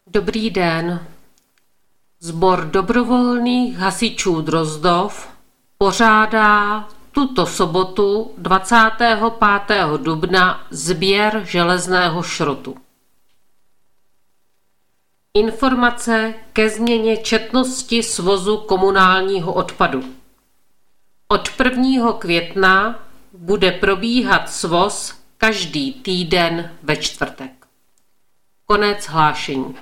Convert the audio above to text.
Dobrý den. Sbor dobrovolných hasičů Drozdov pořádá tuto sobotu 25. dubna sběr železného šrotu. Informace ke změně četnosti svozu komunálního odpadu. Od 1. května bude probíhat svoz každý týden ve čtvrtek. Konec hlášení.